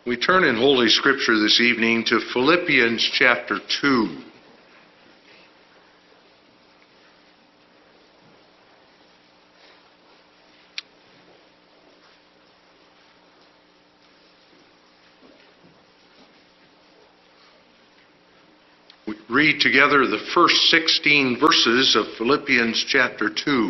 We turn in Holy Scripture this evening to Philippians chapter 2. We read together the first 16 verses of Philippians chapter 2.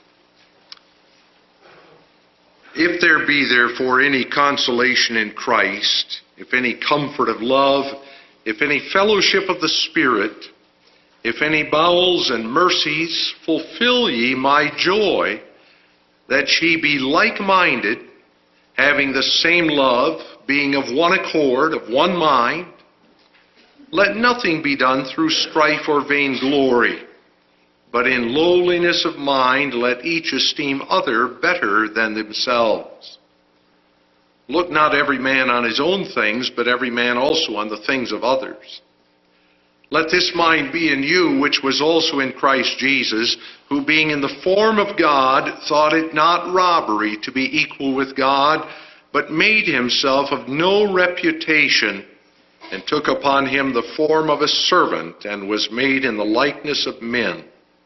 If there be therefore any consolation in Christ, if any comfort of love, if any fellowship of the Spirit, if any bowels and mercies, fulfill ye my joy, that ye be like-minded, having the same love, being of one accord, of one mind. Let nothing be done through strife or vainglory, but in lowliness of mind let each esteem other better than themselves. Look not every man on his own things, but every man also on the things of others. Let this mind be in you, which was also in Christ Jesus, who being in the form of God, thought it not robbery to be equal with God, but made himself of no reputation, and took upon him the form of a servant, and was made in the likeness of men.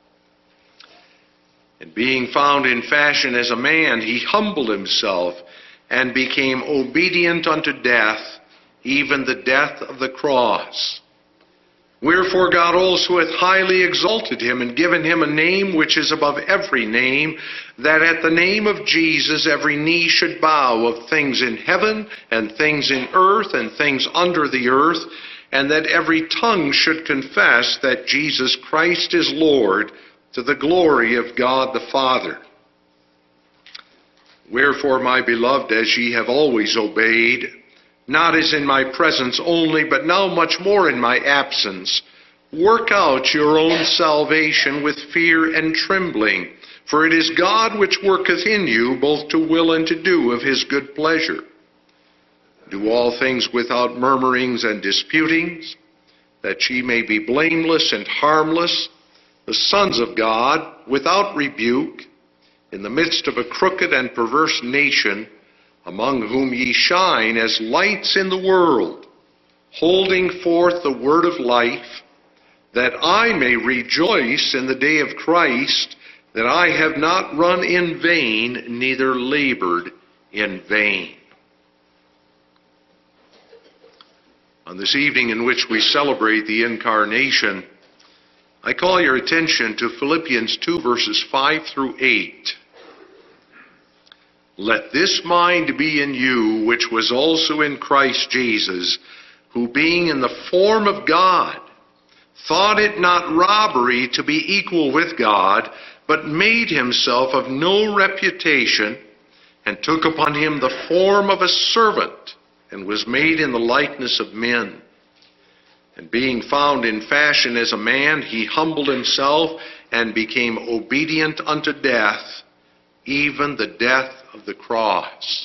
And being found in fashion as a man, he humbled himself, and became obedient unto death, even the death of the cross. Wherefore God also hath highly exalted him, and given him a name which is above every name, that at the name of Jesus every knee should bow, of things in heaven, and things in earth, and things under the earth, and that every tongue should confess that Jesus Christ is Lord, to the glory of God the Father. Wherefore, my beloved, as ye have always obeyed, not as in my presence only, but now much more in my absence, work out your own salvation with fear and trembling, for it is God which worketh in you both to will and to do of his good pleasure. Do all things without murmurings and disputings, that ye may be blameless and harmless, the sons of God, without rebuke, in the midst of a crooked and perverse nation, among whom ye shine as lights in the world, holding forth the word of life, that I may rejoice in the day of Christ, that I have not run in vain, neither labored in vain. On this evening in which we celebrate the Incarnation, I call your attention to Philippians 2, verses 5 through 8. Let this mind be in you, which was also in Christ Jesus, who being in the form of God, thought it not robbery to be equal with God, but made himself of no reputation, and took upon him the form of a servant, and was made in the likeness of men. And being found in fashion as a man, he humbled himself, and became obedient unto death, even the death of the cross.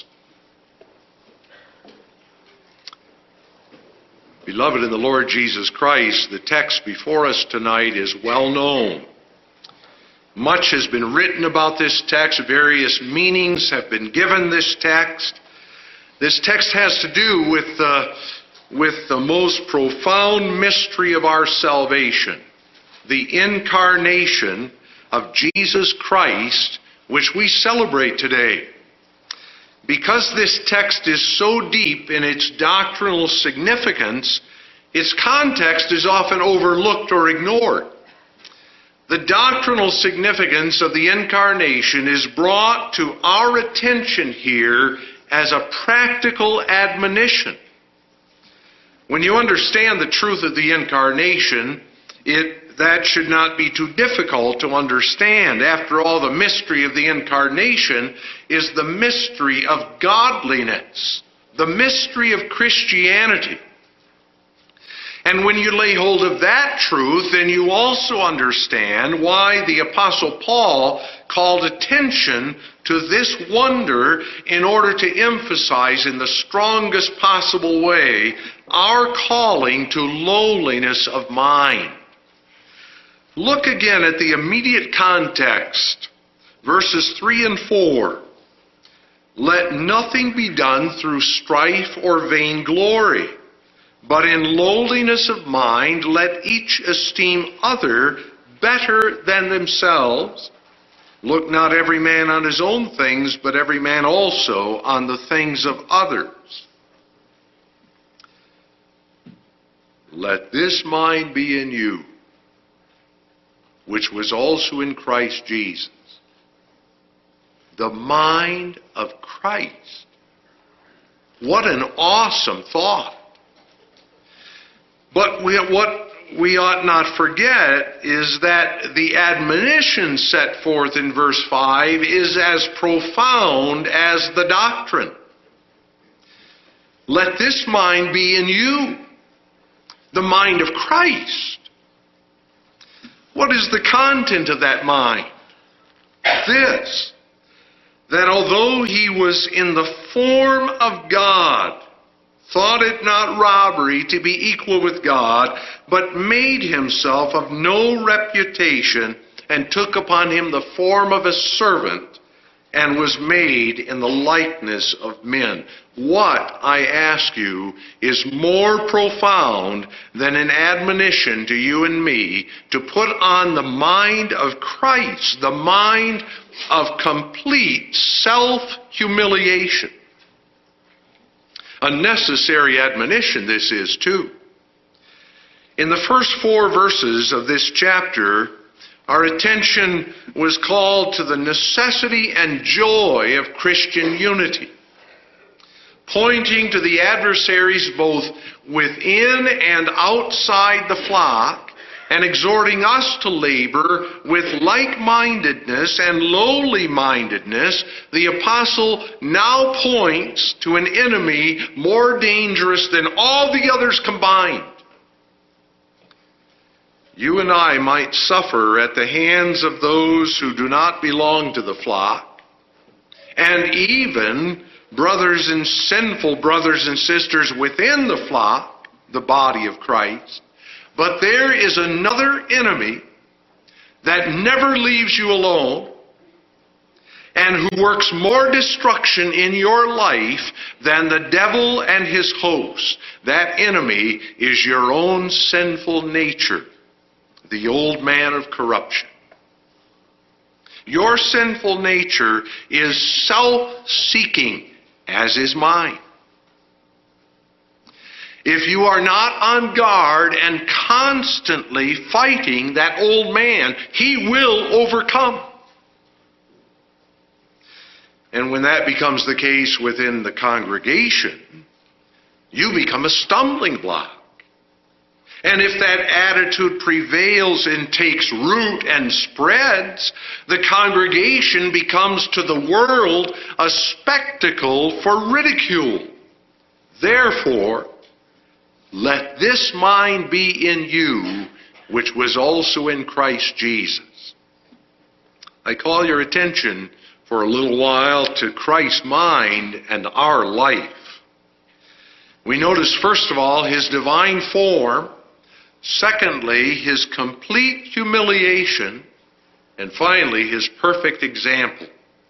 Beloved in the Lord Jesus Christ, the text before us tonight is well known. Much has been written about this text. Various meanings have been given this text. This text has to do with the most profound mystery of our salvation, the incarnation of Jesus Christ, which we celebrate today. Because this text is so deep in its doctrinal significance, its context is often overlooked or ignored. The doctrinal significance of the Incarnation is brought to our attention here as a practical admonition. When you understand the truth of the Incarnation, that should not be too difficult to understand. After all, the mystery of the Incarnation is the mystery of godliness, the mystery of Christianity. And when you lay hold of that truth, then you also understand why the Apostle Paul called attention to this wonder in order to emphasize in the strongest possible way our calling to lowliness of mind. Look again at the immediate context, verses 3 and 4. Let nothing be done through strife or vainglory, but in lowliness of mind let each esteem other better than themselves. Look not every man on his own things, but every man also on the things of others. Let this mind be in you, which was also in Christ Jesus. The mind of Christ. What an awesome thought. But what we ought not forget is that the admonition set forth in verse 5 is as profound as the doctrine. Let this mind be in you, the mind of Christ. What is the content of that mind? This, that although he was in the form of God, thought it not robbery to be equal with God, but made himself of no reputation, and took upon him the form of a servant, and was made in the likeness of men. What, I ask you, is more profound than an admonition to you and me to put on the mind of Christ, the mind of complete self-humiliation? A necessary admonition this is, too. In the first 4 verses of this chapter, our attention was called to the necessity and joy of Christian unity, pointing to the adversaries both within and outside the flock, and exhorting us to labor with like-mindedness and lowly-mindedness. The apostle now points to an enemy more dangerous than all the others combined. You and I might suffer at the hands of those who do not belong to the flock, and even sinful brothers and sisters within the flock, the body of Christ. But there is another enemy that never leaves you alone and who works more destruction in your life than the devil and his hosts. That enemy is your own sinful nature, the old man of corruption. Your sinful nature is self-seeking, as is mine. If you are not on guard and constantly fighting that old man, he will overcome. And when that becomes the case within the congregation, you become a stumbling block. And if that attitude prevails and takes root and spreads, the congregation becomes to the world a spectacle for ridicule. Therefore, let this mind be in you, which was also in Christ Jesus. I call your attention for a little while to Christ's mind and our life. We notice, first of all, his divine form. Secondly, his complete humiliation. And finally, his perfect example.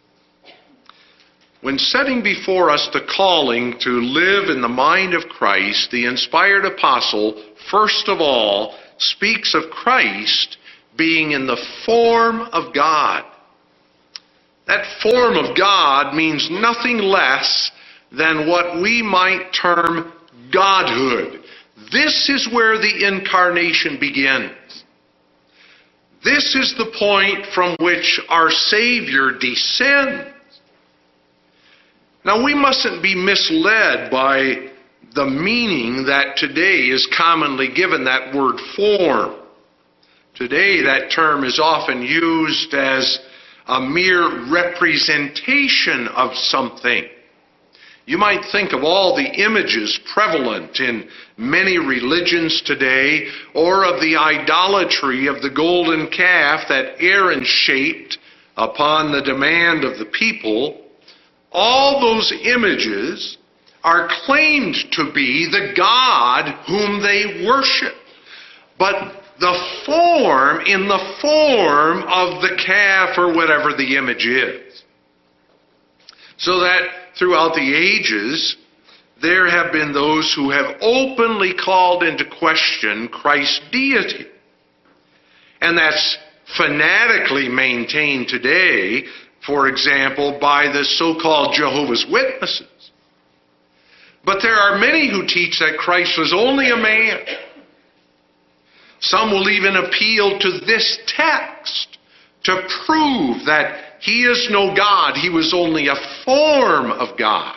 When setting before us the calling to live in the mind of Christ, the inspired apostle, first of all, speaks of Christ being in the form of God. That form of God means nothing less than what we might term godhood. This is where the incarnation begins. This is the point from which our Savior descends. Now, we mustn't be misled by the meaning that today is commonly given that word form. Today, that term is often used as a mere representation of something. You might think of all the images prevalent in many religions today, or of the idolatry of the golden calf that Aaron shaped upon the demand of the people. All those images are claimed to be the God whom they worship. But the form, in the form of the calf or whatever the image is. So that throughout the ages, there have been those who have openly called into question Christ's deity. And that's fanatically maintained today, for example, by the so-called Jehovah's Witnesses. But there are many who teach that Christ was only a man. Some will even appeal to this text to prove that he is no God. He was only a form of God.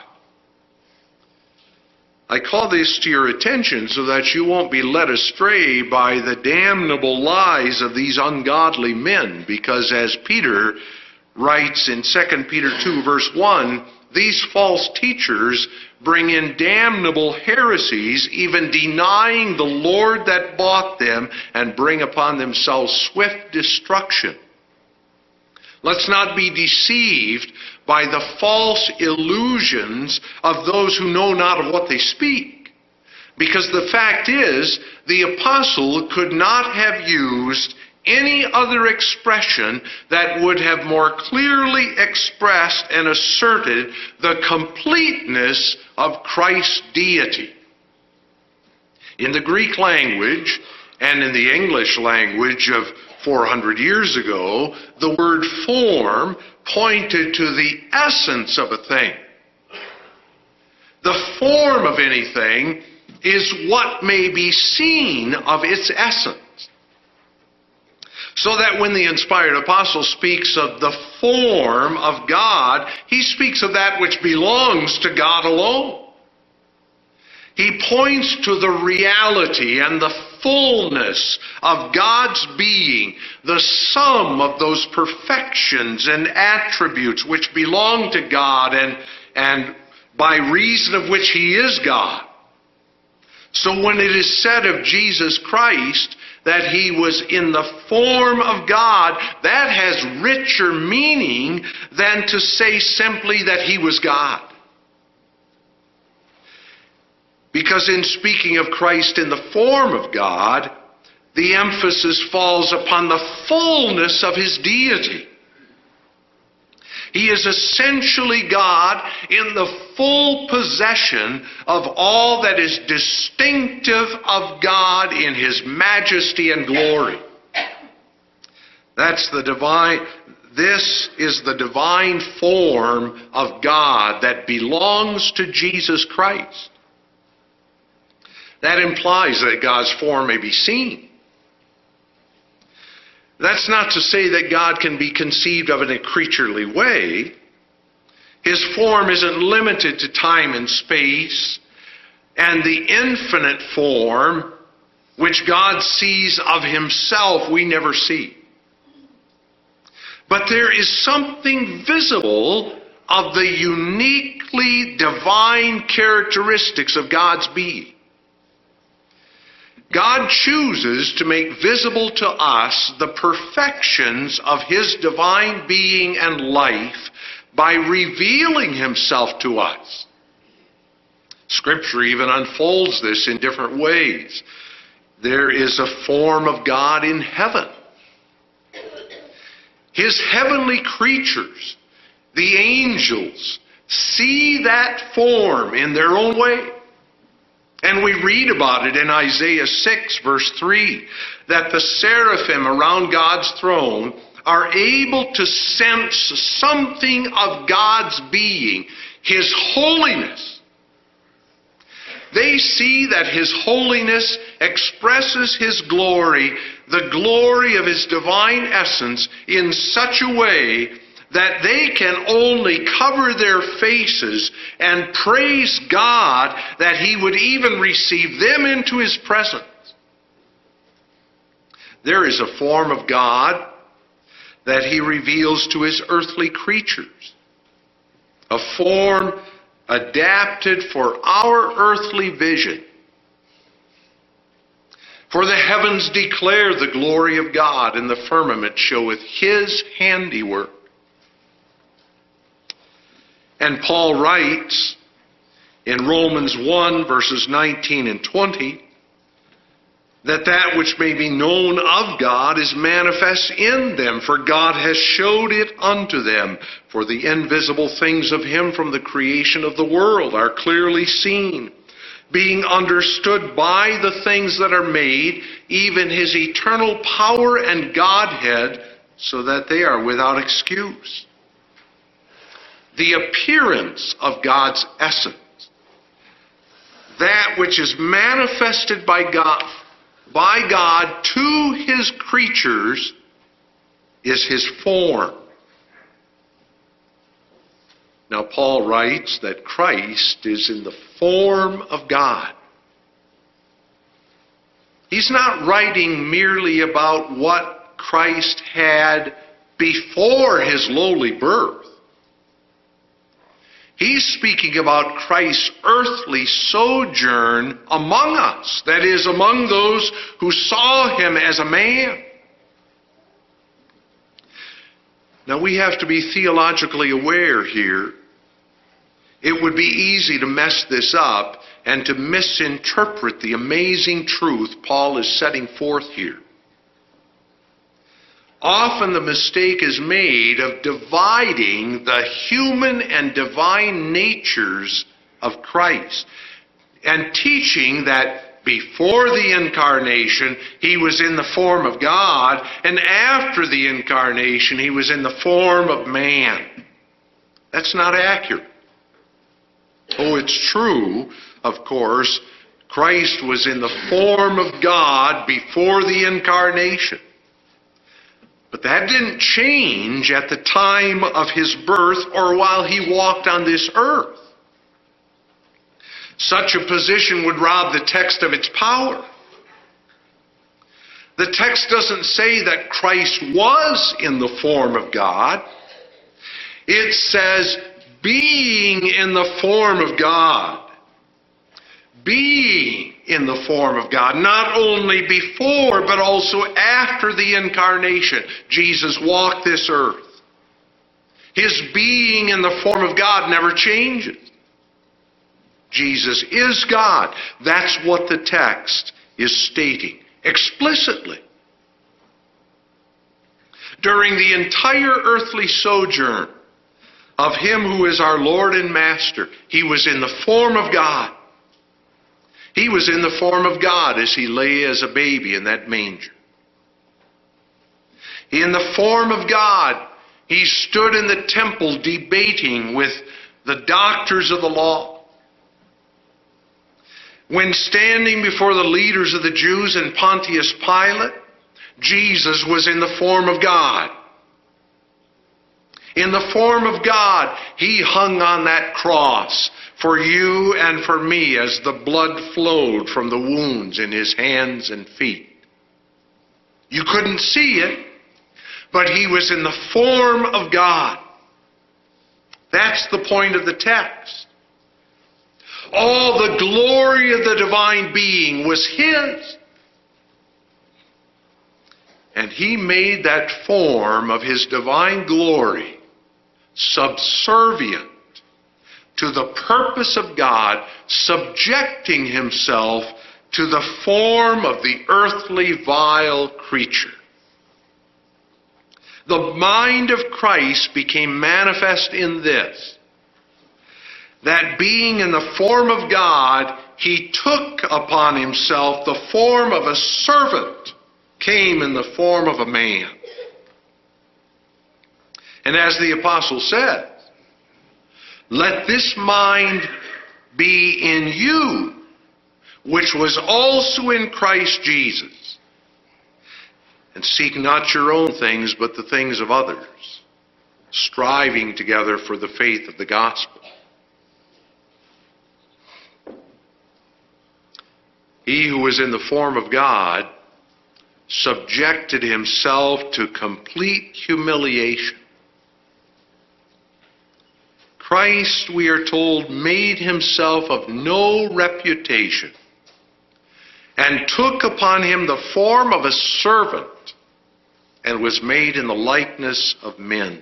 I call this to your attention so that you won't be led astray by the damnable lies of these ungodly men, because as Peter writes in 2 Peter 2 verse 1, these false teachers bring in damnable heresies, even denying the Lord that bought them, and bring upon themselves swift destruction. Let's not be deceived by the false illusions of those who know not of what they speak. Because the fact is, the apostle could not have used any other expression that would have more clearly expressed and asserted the completeness of Christ's deity. In the Greek language and in the English language of 400 years ago, the word form pointed to the essence of a thing. The form of anything is what may be seen of its essence. So that when the inspired apostle speaks of the form of God, he speaks of that which belongs to God alone. He points to the reality and the fullness of God's being, the sum of those perfections and attributes which belong to God and by reason of which he is God. So when it is said of Jesus Christ that he was in the form of God, that has richer meaning than to say simply that he was God. Because in speaking of Christ in the form of God, the emphasis falls upon the fullness of his deity. He is essentially God in the full possession of all that is distinctive of God in his majesty and glory. This is the divine form of God that belongs to Jesus Christ. That implies that God's form may be seen. That's not to say that God can be conceived of in a creaturely way. His form isn't limited to time and space, and the infinite form which God sees of himself we never see. But there is something visible of the uniquely divine characteristics of God's being. God chooses to make visible to us the perfections of his divine being and life by revealing himself to us. Scripture even unfolds this in different ways. There is a form of God in heaven. His heavenly creatures, the angels, see that form in their own way. And we read about it in Isaiah 6, verse 3, that the seraphim around God's throne are able to sense something of God's being, his holiness. They see that his holiness expresses his glory, the glory of his divine essence, in such a way that they can only cover their faces and praise God that he would even receive them into his presence. There is a form of God that he reveals to his earthly creatures, a form adapted for our earthly vision. For the heavens declare the glory of God, and the firmament showeth his handiwork. And Paul writes in Romans 1, verses 19 and 20, that which may be known of God is manifest in them, for God has showed it unto them. For the invisible things of him from the creation of the world are clearly seen, being understood by the things that are made, even his eternal power and Godhead, so that they are without excuse. The appearance of God's essence, that which is manifested by God to his creatures, is his form. Now, Paul writes that Christ is in the form of God. He's not writing merely about what Christ had before his lowly birth. He's speaking about Christ's earthly sojourn among us, that is, among those who saw him as a man. Now, we have to be theologically aware here. It would be easy to mess this up and to misinterpret the amazing truth Paul is setting forth here. Often the mistake is made of dividing the human and divine natures of Christ and teaching that before the incarnation he was in the form of God, and after the incarnation he was in the form of man. That's not accurate. Oh, it's true, of course, Christ was in the form of God before the incarnation. But that didn't change at the time of his birth or while he walked on this earth. Such a position would rob the text of its power. The text doesn't say that Christ was in the form of God. It says, being in the form of God. Being in the form of God, not only before but also after the incarnation. Jesus walked this earth. His being in the form of God never changes. Jesus is God. That's what the text is stating explicitly. During the entire earthly sojourn of him who is our Lord and Master, he was in the form of God. He was in the form of God as he lay as a baby in that manger. In the form of God, he stood in the temple debating with the doctors of the law. When standing before the leaders of the Jews and Pontius Pilate, Jesus was in the form of God. In the form of God, he hung on that cross for you and for me as the blood flowed from the wounds in his hands and feet. You couldn't see it, but he was in the form of God. That's the point of the text. All the glory of the divine being was his. And he made that form of his divine glory subservient to the purpose of God, subjecting himself to the form of the earthly vile creature. The mind of Christ became manifest in this, that being in the form of God, he took upon himself the form of a servant, came in the form of a man. And as the apostle said, let this mind be in you, which was also in Christ Jesus. And seek not your own things, but the things of others, striving together for the faith of the gospel. He who was in the form of God subjected himself to complete humiliation. Christ, we are told, made himself of no reputation and took upon him the form of a servant and was made in the likeness of men.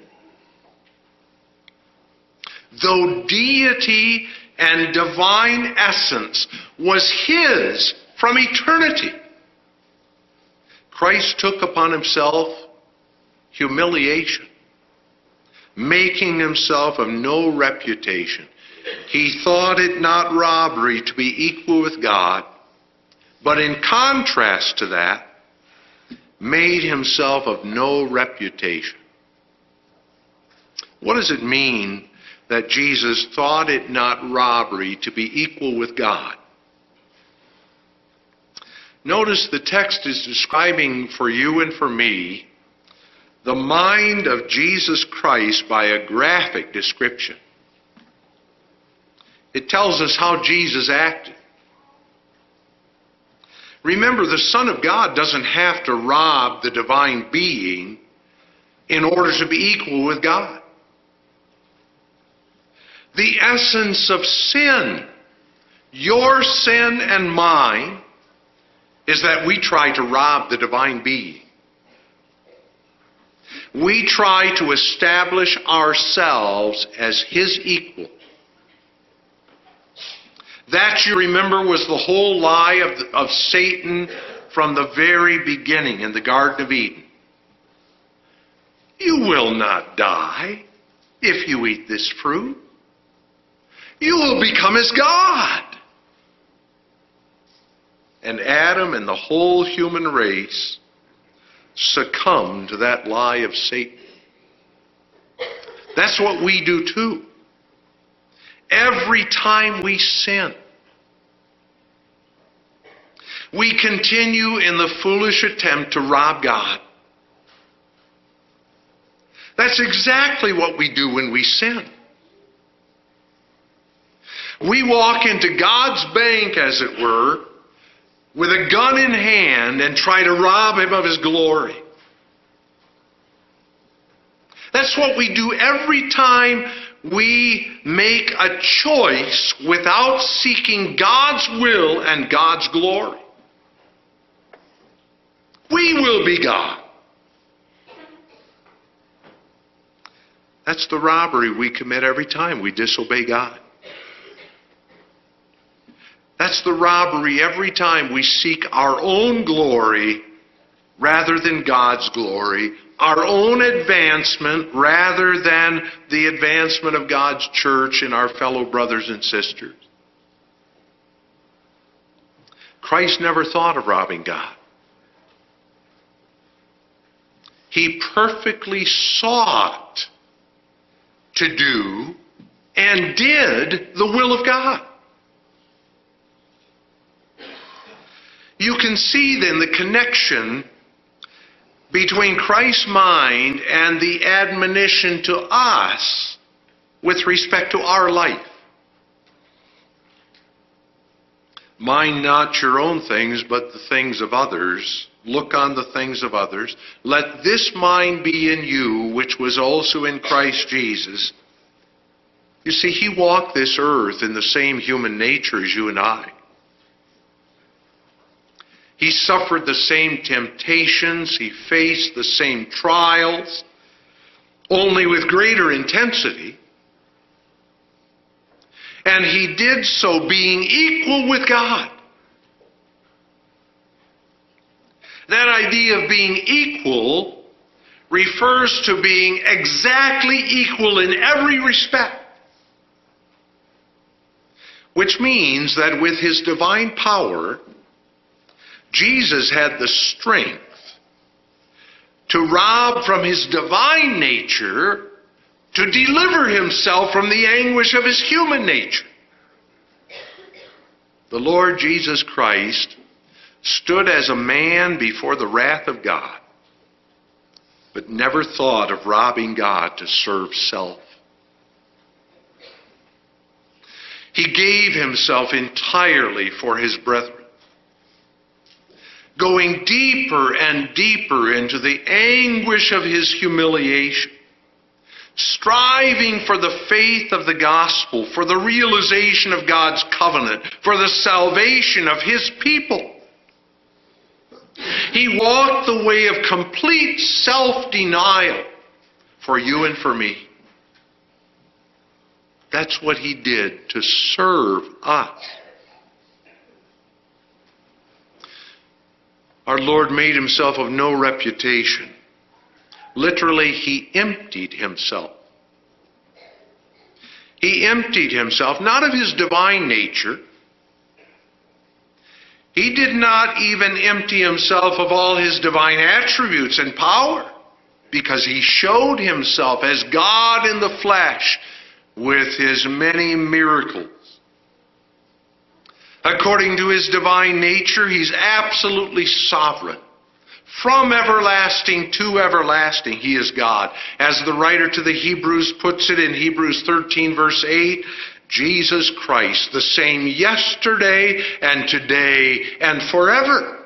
Though deity and divine essence was his from eternity, Christ took upon himself humiliation, making himself of no reputation. He thought it not robbery to be equal with God, but in contrast to that, made himself of no reputation. What does it mean that Jesus thought it not robbery to be equal with God? Notice the text is describing for you and for me the mind of Jesus Christ by a graphic description. It tells us how Jesus acted. Remember, the Son of God doesn't have to rob the divine being in order to be equal with God. The essence of sin, your sin and mine, is that we try to rob the divine being. We try to establish ourselves as his equal. That, you remember, was the whole lie of Satan from the very beginning in the Garden of Eden. You will not die if you eat this fruit. You will become as God. And Adam and the whole human race succumbed to that lie of Satan. That's what we do too. Every time we sin, we continue in the foolish attempt to rob God. That's exactly what we do when we sin. We walk into God's bank, as it were, with a gun in hand and try to rob him of his glory. That's what we do every time we make a choice without seeking God's will and God's glory. We will be God. That's the robbery we commit every time we disobey God. That's the robbery every time we seek our own glory rather than God's glory, our own advancement rather than the advancement of God's church and our fellow brothers and sisters. Christ never thought of robbing God. He perfectly sought to do and did the will of God. You can see then the connection between Christ's mind and the admonition to us with respect to our life. Mind not your own things, but the things of others. Look on the things of others. Let this mind be in you, which was also in Christ Jesus. You see, he walked this earth in the same human nature as you and I. He suffered the same temptations. He faced the same trials, only with greater intensity. And he did so being equal with God. That idea of being equal refers to being exactly equal in every respect. Which means that with his divine power, Jesus had the strength to rob from his divine nature to deliver himself from the anguish of his human nature. The Lord Jesus Christ stood as a man before the wrath of God, but never thought of robbing God to serve self. He gave himself entirely for his brethren, going deeper and deeper into the anguish of his humiliation, striving for the faith of the gospel, for the realization of God's covenant, for the salvation of his people. He walked the way of complete self-denial for you and for me. That's what he did to serve us. Our Our Lord made himself of no reputation. Literally, he emptied himself. He emptied himself, not of his divine nature. He did not even empty himself of all his divine attributes and power, because he showed himself as God in the flesh with his many miracles. According to his divine nature, he's absolutely sovereign. From everlasting to everlasting, he is God. As the writer to the Hebrews puts it in Hebrews 13, verse 8, Jesus Christ, the same yesterday and today and forever.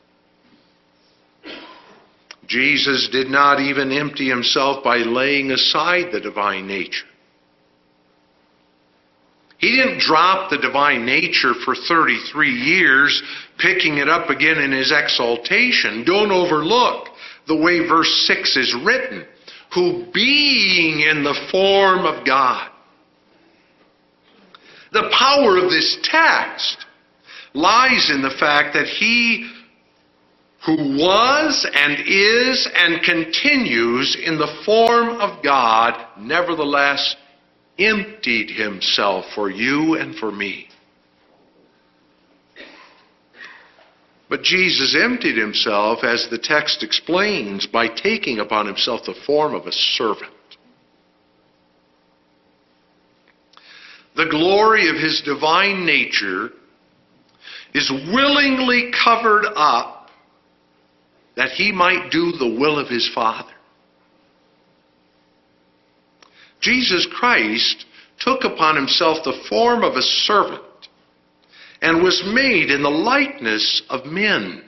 Jesus did not even empty himself by laying aside the divine nature. He didn't drop the divine nature for 33 years, picking it up again in his exaltation. Don't overlook the way verse 6 is written. Who being in the form of God. The power of this text lies in the fact that he who was and is and continues in the form of God, nevertheless emptied himself for you and for me. But Jesus emptied himself, as the text explains, by taking upon himself the form of a servant. The glory of his divine nature is willingly covered up that he might do the will of his Father. Jesus Christ took upon himself the form of a servant and was made in the likeness of men.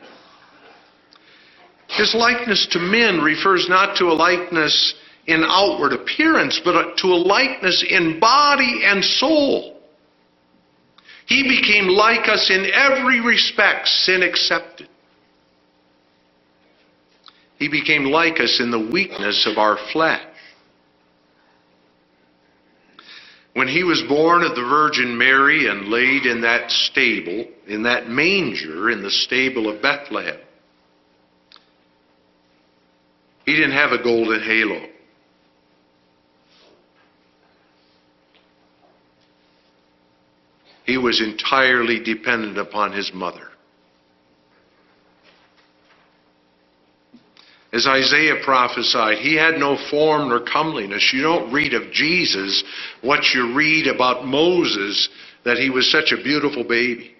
His likeness to men refers not to a likeness in outward appearance, but to a likeness in body and soul. He became like us in every respect, sin excepted. He became like us in the weakness of our flesh. When he was born of the Virgin Mary and laid in that stable, in that manger in the stable of Bethlehem, he didn't have a golden halo. He was entirely dependent upon his mother. As Isaiah prophesied, he had no form nor comeliness. You don't read of Jesus what you read about Moses, that he was such a beautiful baby.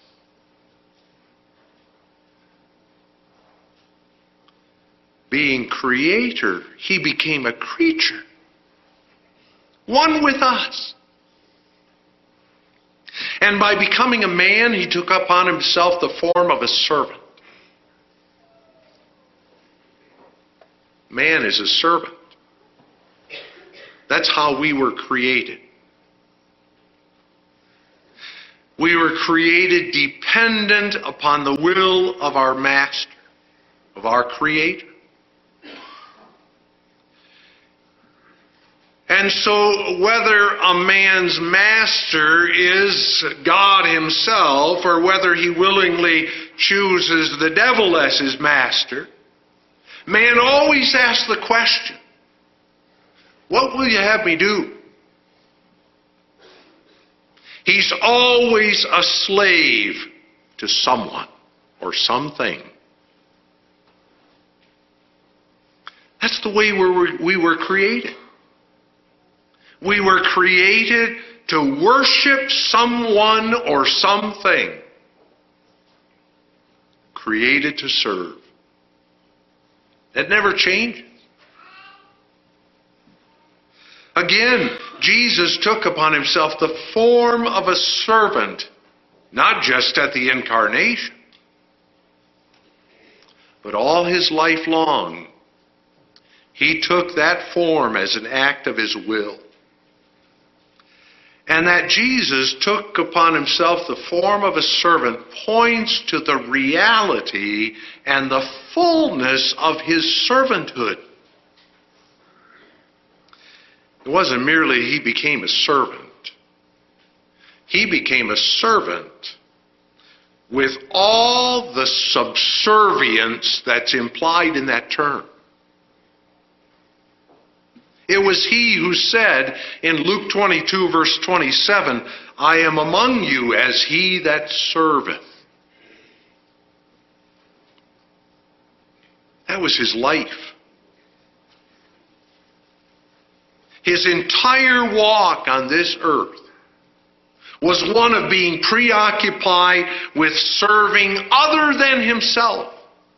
Being creator, he became a creature, one with us. And by becoming a man, he took upon himself the form of a servant. Man is a servant. That's how we were created. We were created dependent upon the will of our Master, of our Creator. And so whether a man's master is God himself, or whether he willingly chooses the devil as his master, man always asks the question, what will you have me do? He's always a slave to someone or something. That's the way we were created. We were created to worship someone or something. Created to serve. That never changes. Again, Jesus took upon himself the form of a servant, not just at the incarnation, but all his life long. He took that form as an act of his will. And that Jesus took upon himself the form of a servant points to the reality and the fullness of his servanthood. It wasn't merely he became a servant. He became a servant with all the subservience that's implied in that term. It was he who said in Luke 22, verse 27, I am among you as he that serveth. That was his life. His entire walk on this earth was one of being preoccupied with serving other than himself.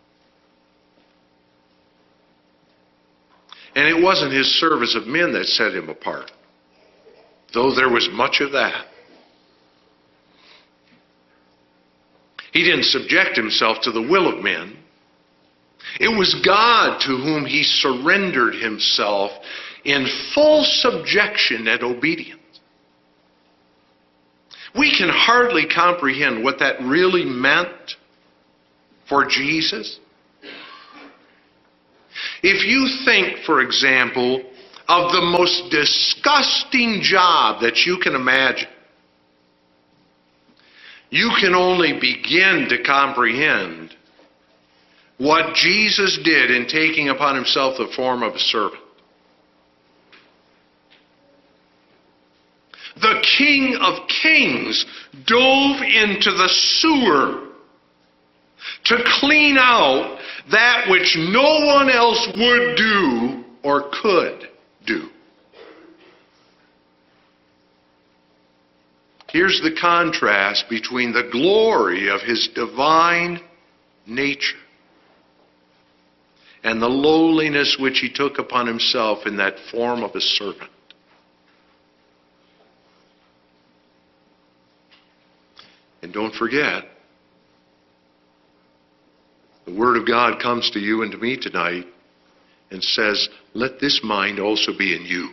And it wasn't his service of men that set him apart, though there was much of that. He didn't subject himself to the will of men. It was God to whom he surrendered himself in full subjection and obedience. We can hardly comprehend what that really meant for Jesus. If you think, for example, of the most disgusting job that you can imagine, you can only begin to comprehend what Jesus did in taking upon himself the form of a servant. The King of Kings dove into the sewer to clean out that which no one else would do or could do. Here's the contrast between the glory of his divine nature and the lowliness which he took upon himself in that form of a servant. And don't forget, the Word of God comes to you and to me tonight and says, let this mind also be in you.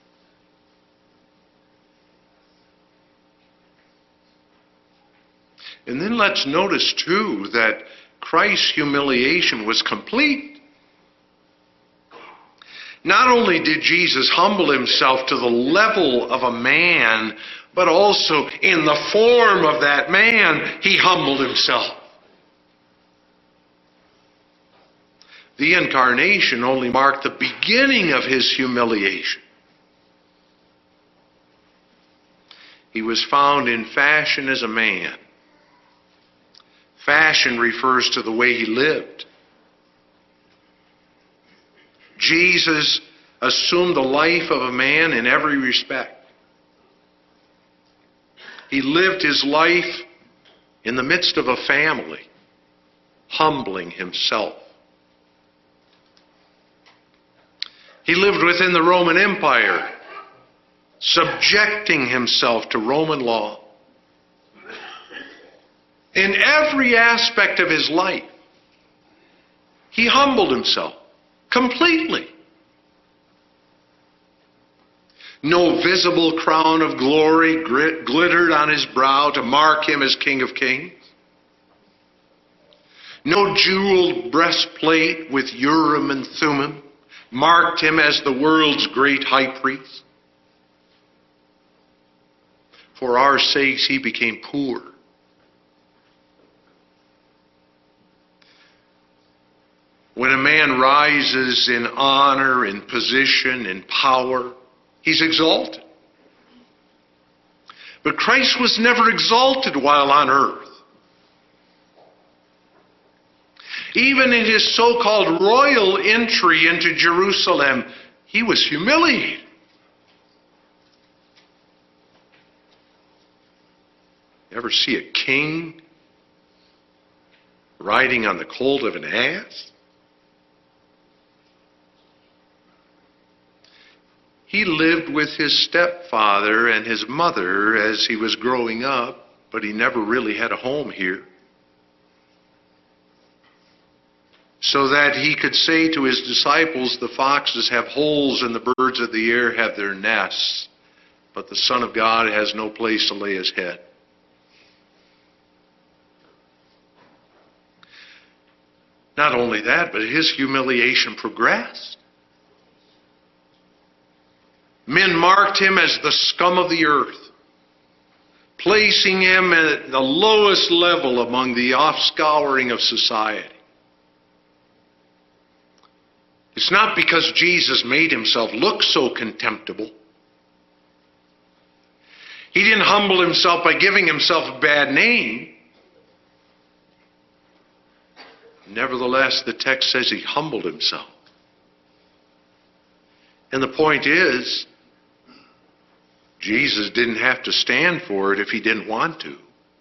And then let's notice, too, that Christ's humiliation was complete. Not only did Jesus humble himself to the level of a man, but also in the form of that man, he humbled himself. The incarnation only marked the beginning of his humiliation. He was found in fashion as a man. Fashion refers to the way he lived. Jesus assumed the life of a man in every respect. He lived his life in the midst of a family, humbling himself. He lived within the Roman Empire, subjecting himself to Roman law. In every aspect of his life, he humbled himself completely. No visible crown of glory glittered on his brow to mark him as King of Kings. No jeweled breastplate with Urim and Thummim marked him as the world's great high priest. For our sakes he became poor. When a man rises in honor, in position, in power, he's exalted. But Christ was never exalted while on earth. Even in his so-called royal entry into Jerusalem, he was humiliated. You ever see a king riding on the colt of an ass? He lived with his stepfather and his mother as he was growing up, but he never really had a home here. So that he could say to his disciples, the foxes have holes and the birds of the air have their nests, but the Son of God has no place to lay his head. Not only that, but his humiliation progressed. Men marked him as the scum of the earth, placing him at the lowest level among the offscouring of society. It's not because Jesus made himself look so contemptible. He didn't humble himself by giving himself a bad name. Nevertheless, the text says he humbled himself. And the point is, Jesus didn't have to stand for it if he didn't want to.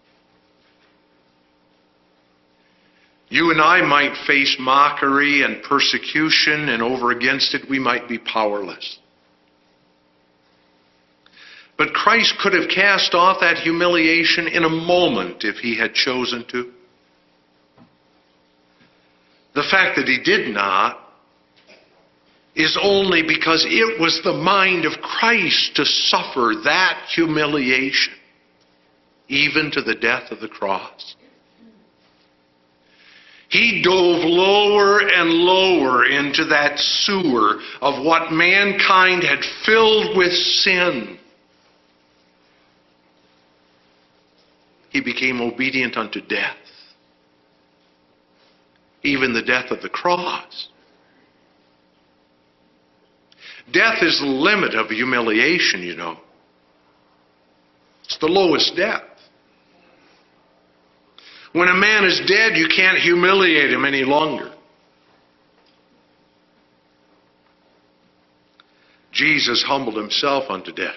You and I might face mockery and persecution, and over against it we might be powerless. But Christ could have cast off that humiliation in a moment if he had chosen to. The fact that he did not is only because it was the mind of Christ to suffer that humiliation, even to the death of the cross. He dove lower and lower into that sewer of what mankind had filled with sin. He became obedient unto death, even the death of the cross. Death is the limit of humiliation, you know. It's the lowest death. When a man is dead, you can't humiliate him any longer. Jesus humbled himself unto death.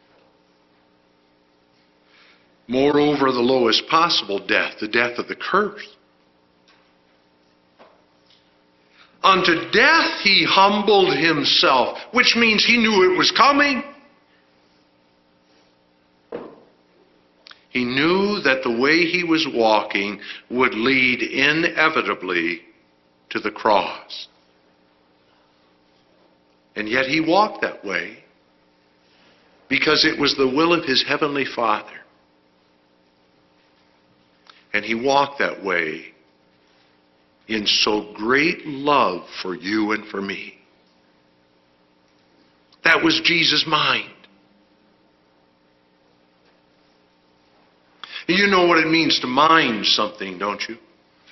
Moreover, the lowest possible death, the death of the curse. Unto death he humbled himself, which means he knew it was coming. He knew that the way he was walking would lead inevitably to the cross. And yet he walked that way because it was the will of his heavenly Father. And he walked that way in so great love for you and for me. That was Jesus' mind. You know what it means to mind something, don't you?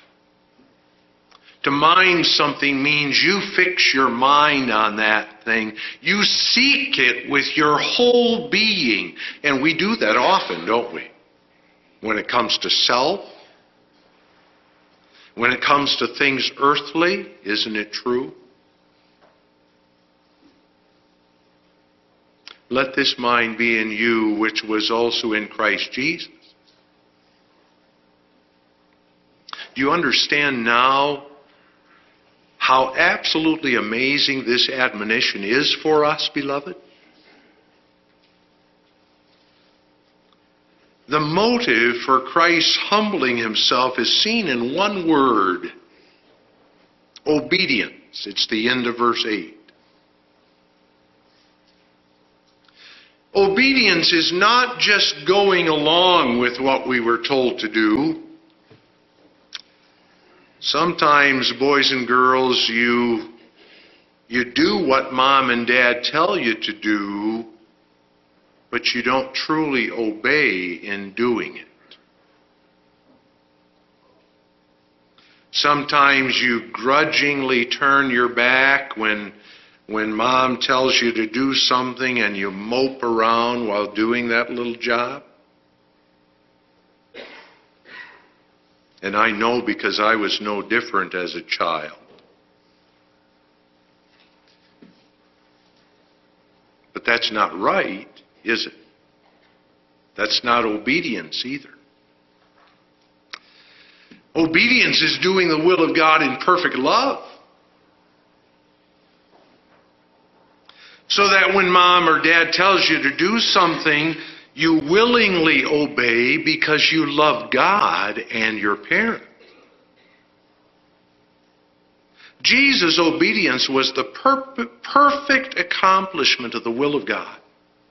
To mind something means you fix your mind on that thing. You seek it with your whole being. And we do that often, don't we? When it comes to self, when it comes to things earthly, isn't it true? Let this mind be in you, which was also in Christ Jesus. Do you understand now how absolutely amazing this admonition is for us, beloved? The motive for Christ's humbling himself is seen in one word: obedience. It's the end of verse 8. Obedience is not just going along with what we were told to do. Sometimes, boys and girls, you do what mom and dad tell you to do, but you don't truly obey in doing it. Sometimes you grudgingly turn your back when mom tells you to do something and you mope around while doing that little job. And I know because I was no different as a child. But that's not right, is it? That's not obedience either. Obedience is doing the will of God in perfect love. So that when mom or dad tells you to do something, you willingly obey because you love God and your parent. Jesus' obedience was the perfect accomplishment of the will of God.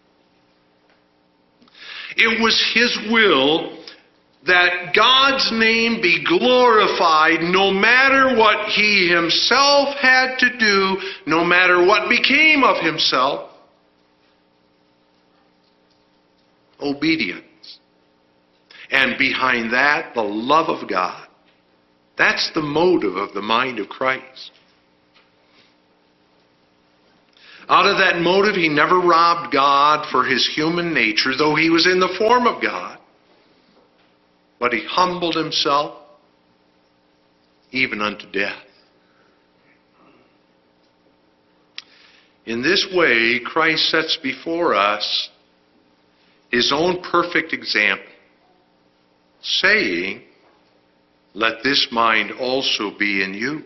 It was his will that God's name be glorified no matter what he himself had to do, no matter what became of himself. Obedience. And behind that, the love of God. That's the motive of the mind of Christ. Out of that motive, he never robbed God for his human nature, though he was in the form of God. But he humbled himself even unto death. In this way, Christ sets before us his own perfect example, saying, "Let this mind also be in you."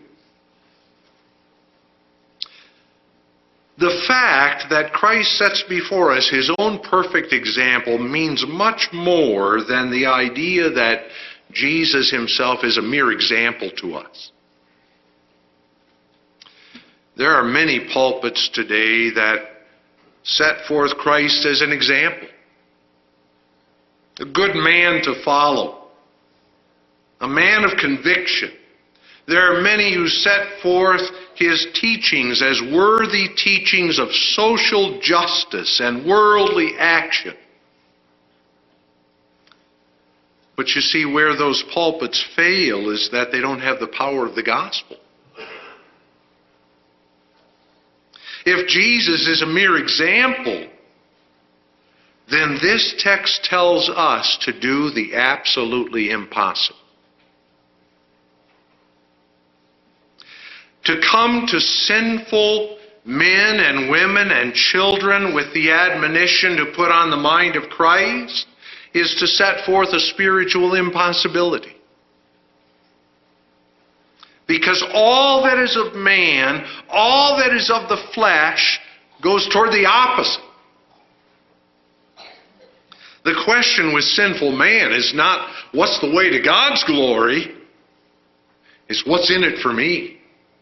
The fact that Christ sets before us his own perfect example means much more than the idea that Jesus himself is a mere example to us. There are many pulpits today that set forth Christ as an example, a good man to follow, a man of conviction. There are many who set forth his teachings as worthy teachings of social justice and worldly action. But you see, where those pulpits fail is that they don't have the power of the gospel. If Jesus is a mere example, then this text tells us to do the absolutely impossible. To come to sinful men and women and children with the admonition to put on the mind of Christ is to set forth a spiritual impossibility. Because all that is of man, all that is of the flesh, goes toward the opposite. The question with sinful man is not what's the way to God's glory, it's what's in it for me.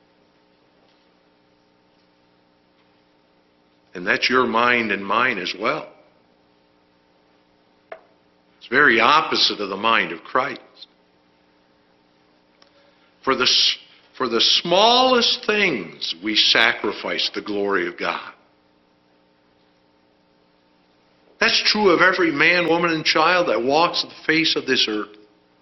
And that's your mind and mine as well. It's very opposite of the mind of Christ. For the smallest things we sacrifice the glory of God. That's true of every man, woman, and child that walks the face of this earth.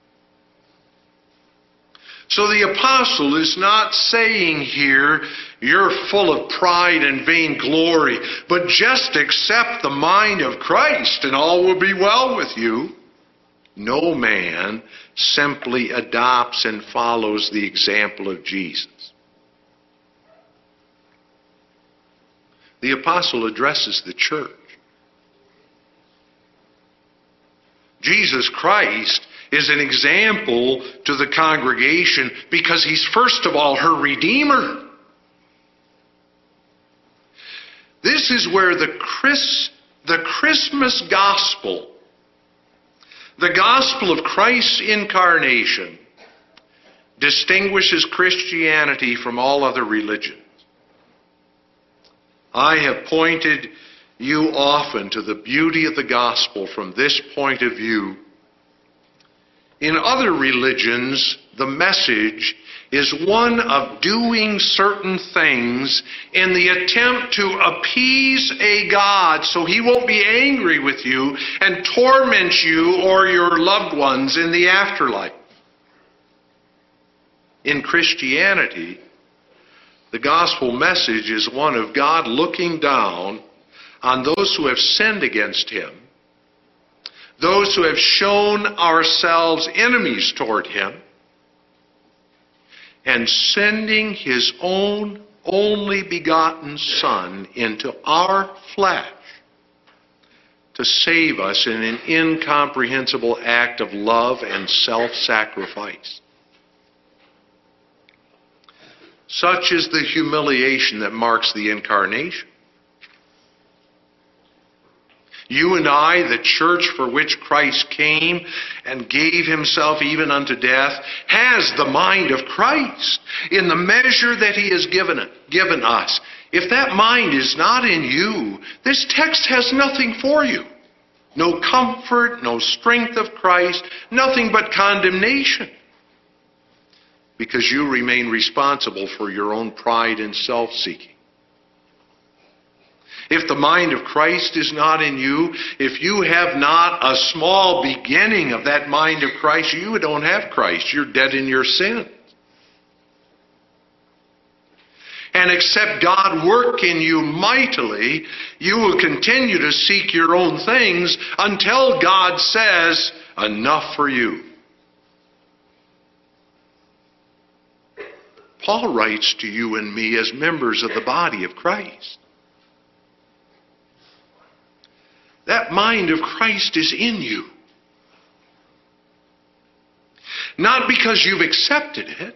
So the apostle is not saying here, you're full of pride and vainglory, but just accept the mind of Christ and all will be well with you. No man simply adopts and follows the example of Jesus. The apostle addresses the church. Jesus Christ is an example to the congregation because he's first of all her Redeemer. This is where the Christmas gospel, the gospel of Christ's incarnation, distinguishes Christianity from all other religions. I have pointed you often to the beauty of the gospel from this point of view. In other religions, the message is one of doing certain things in the attempt to appease a God so he won't be angry with you and torment you or your loved ones in the afterlife. In Christianity, the gospel message is one of God looking down on those who have sinned against him, those who have shown ourselves enemies toward him, and sending his own only begotten Son into our flesh to save us in an incomprehensible act of love and self-sacrifice. Such is the humiliation that marks the incarnation. You and I, the church for which Christ came and gave himself even unto death, has the mind of Christ in the measure that he has given us. If that mind is not in you, this text has nothing for you. No comfort, no strength of Christ, nothing but condemnation. Because you remain responsible for your own pride and self-seeking. If the mind of Christ is not in you, if you have not a small beginning of that mind of Christ, you don't have Christ. You're dead in your sin. And except God work in you mightily, you will continue to seek your own things until God says, enough for you. Paul writes to you and me as members of the body of Christ. That mind of Christ is in you. Not because you've accepted it,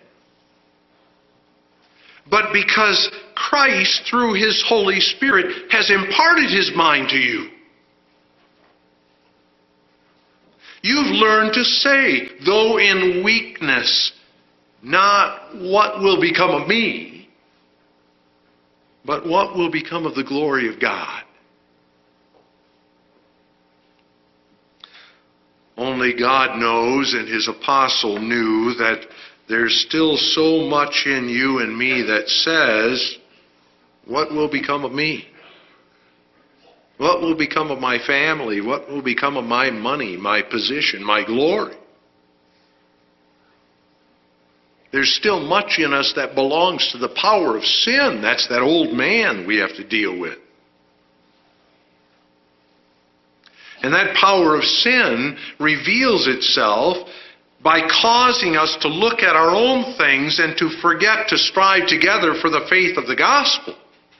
but because Christ, through His Holy Spirit, has imparted His mind to you. You've learned to say, though in weakness, not what will become of me, but what will become of the glory of God. Only God knows, and His apostle knew, that there's still so much in you and me that says, what will become of me? What will become of my family? What will become of my money, my position, my glory? There's still much in us that belongs to the power of sin. That's that old man we have to deal with. And that power of sin reveals itself by causing us to look at our own things and to forget to strive together for the faith of the gospel.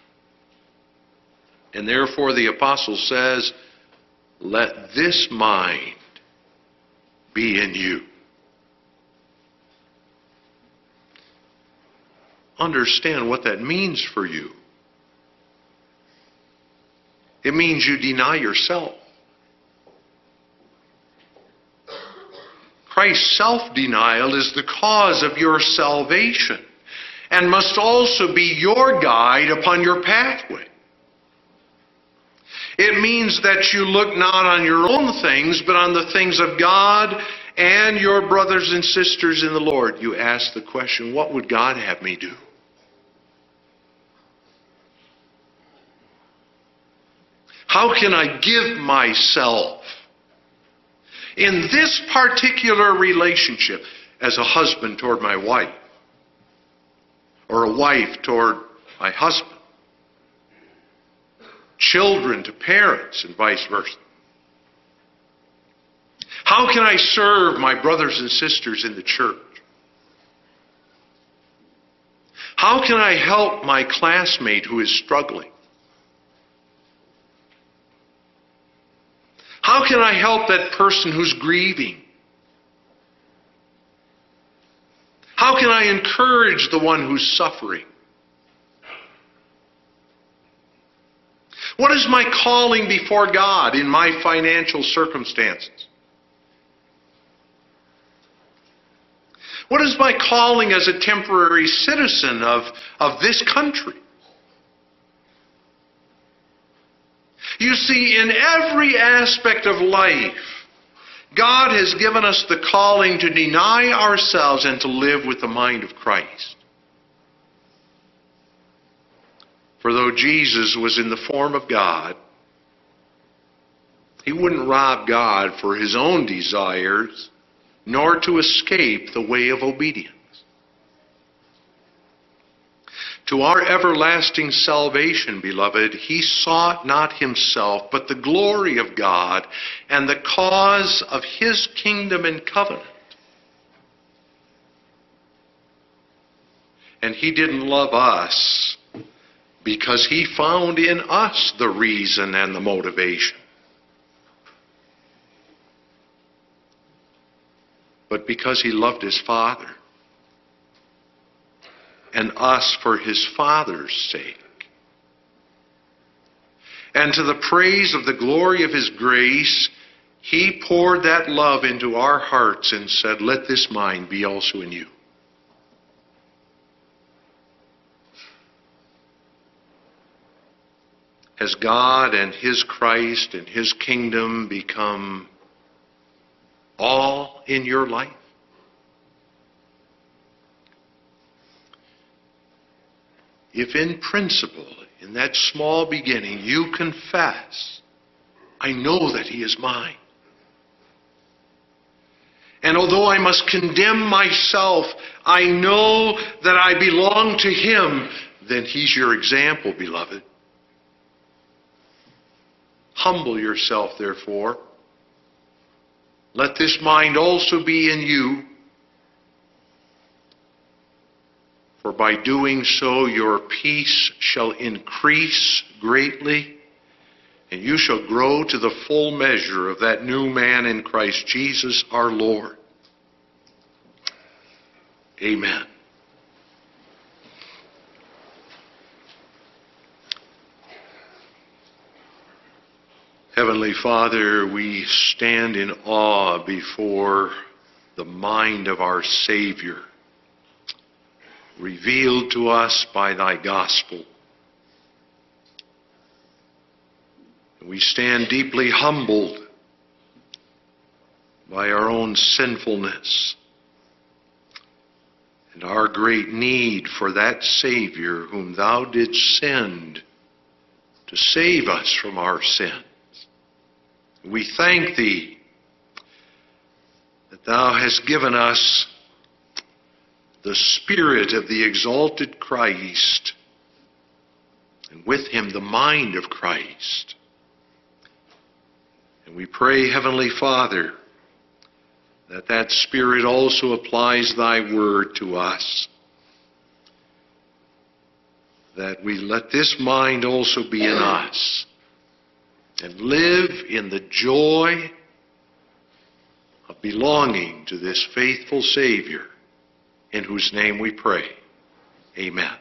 And therefore the apostle says, let this mind be in you. Understand what that means for you. It means you deny yourself. Christ's self-denial is the cause of your salvation and must also be your guide upon your pathway. It means that you look not on your own things, but on the things of God and your brothers and sisters in the Lord. You ask the question, what would God have me do? How can I give myself in this particular relationship as a husband toward my wife or a wife toward my husband, children to parents and vice versa? How can I serve my brothers and sisters in the church? How can I help my classmate who is struggling? How can I help that person who's grieving? How can I encourage the one who's suffering? What is my calling before God in my financial circumstances? What is my calling as a temporary citizen of this country? You see, in every aspect of life, God has given us the calling to deny ourselves and to live with the mind of Christ. For though Jesus was in the form of God, He wouldn't rob God for His own desires, nor to escape the way of obedience. To our everlasting salvation, beloved, He sought not Himself, but the glory of God and the cause of His kingdom and covenant. And He didn't love us because He found in us the reason and the motivation, but because He loved His Father and us for His Father's sake. And to the praise of the glory of His grace, He poured that love into our hearts and said, let this mind be also in you. Has God and His Christ and His kingdom become all in your life? If in principle, in that small beginning, you confess, I know that He is mine. And although I must condemn myself, I know that I belong to Him. Then He's your example, beloved. Humble yourself, therefore. Let this mind also be in you. For by doing so, your peace shall increase greatly, and you shall grow to the full measure of that new man in Christ Jesus our Lord. Amen. Heavenly Father, we stand in awe before the mind of our Savior, revealed to us by Thy gospel. We stand deeply humbled by our own sinfulness and our great need for that Savior whom Thou didst send to save us from our sins. We thank Thee that Thou hast given us the Spirit of the exalted Christ, and with Him the mind of Christ. And we pray, Heavenly Father, that that Spirit also applies Thy word to us, that we let this mind also be in us, and live in the joy of belonging to this faithful Savior, in whose name we pray. Amen.